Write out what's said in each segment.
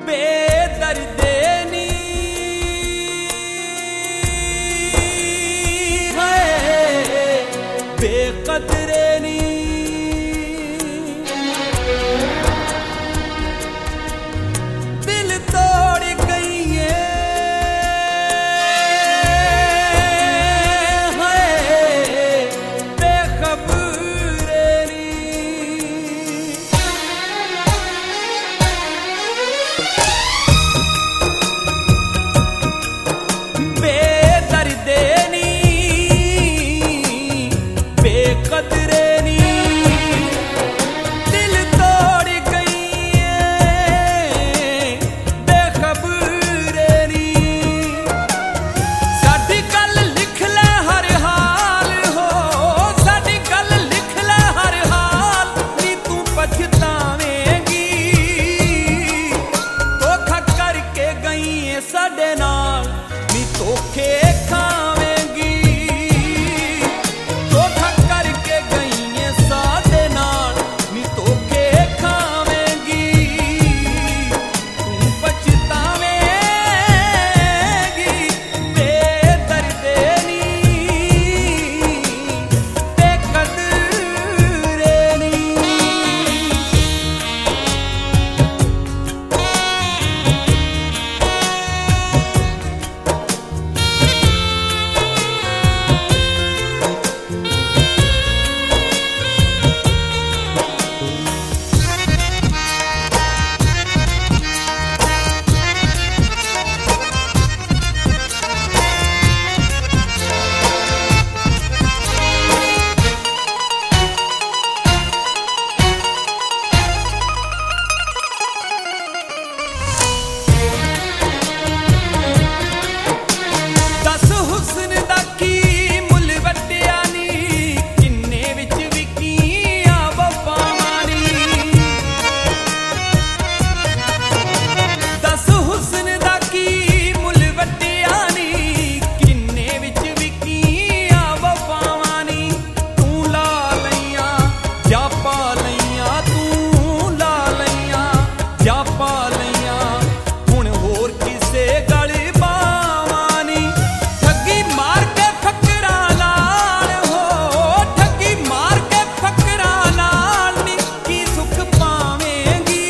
बेदर्दे नी बेकदरे नी दिल तोड़ गई है बेखबरे नी बेदर्दे नी बेकदरे नी दिल तोड़ गई बेखबरे नी साडी गल लिख ले हर हाल हो साडी गल लिख ले हर हाल नी तू पछतावेंगी धोखा करके गई है साडे नाल नी धोखे खावेंगी धोखा करके गई है साडे नाल नी धोखे खावेंगी तू पछतावेंगी बेदर्दे नी बेकदरे नी दस हुस्न दा की मुल वट्टिया नी किन्ने विच विकियां वफावां नी दस हुस्न दा की मुल वट्टिया नी किन्ने विच विकियां वफावां नी तू ला लईयां जा पा लईयां तू ला लईयां जा पा लईयां हुण होर किसे गल पावां नी ठगी मार के फकरा लाल हो ठगी मार के फकरा लाल नी की सुख पावेंगी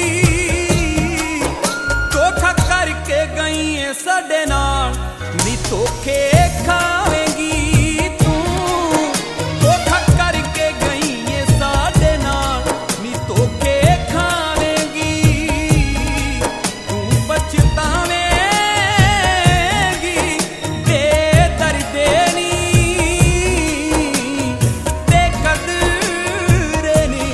धोखा करके गई है साडे नाल नी धोखे खावेंगी तू धोखा करके गई है साडे नाल नी धोखे खावेंगी तू पछतावेंगी बेदर्दे नी बेकदरे नी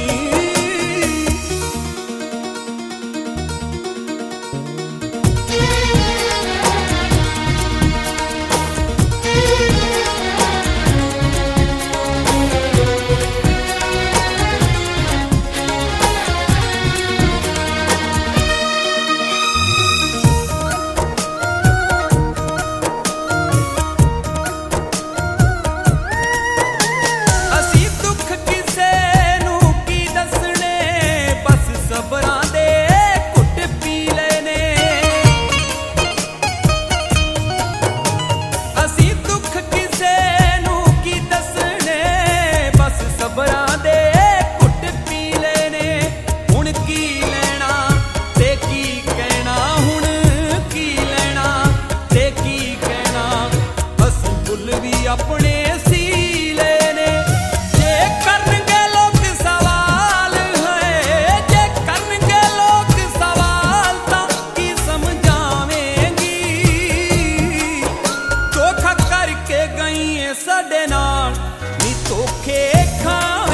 ਅਸੀਂ ਦੁੱਖ ਕਿਸੇ ਨੂੰ ਕੀ ਦੱਸਣੇ ਬਸ ਸਬਰਾਂ ਦੇ ਘੁੱਟ ਪੀ ਲੈਣੇ ਅਸੀਂ ਦੁੱਖ ਕਿਸੇ ਨੂੰ ਕੀ ਦੱਸਣੇ ਬਸ ਸਬਰਾਂ ਦੇ ਘੁੱਟ ਪੀ ਲੈਣੇ ਹੁਣ ਕੀ ਲੈਣਾ ਤੇ ਕੀ ਕਹਿਣਾ ਹੁਣ ਕੀ ਲੈਣਾ ਤੇ ਕੀ ਕਹਿਣਾ ਅਸੀਂ ਫੁੱਲ ਵੀ ਆਪਣੇ ਸੀ ਲੈਣੇ ਜੇ ਕਰਨਗੇ ਲੋਕ ਸਵਾਲ ਹੈ ਜੇ ਕਰਨਗੇ ਲੋਕ ਸਵਾਲ ਤਾਂ ਕੀ ਸਮਝਾਵੇਂਗੀ ਧੋਖਾ ਕਰਕੇ ਗਈ ਹੈ ਸਾਡੇ ਨਾਲ ਨੀ ਧੋਖੇ ਖਾ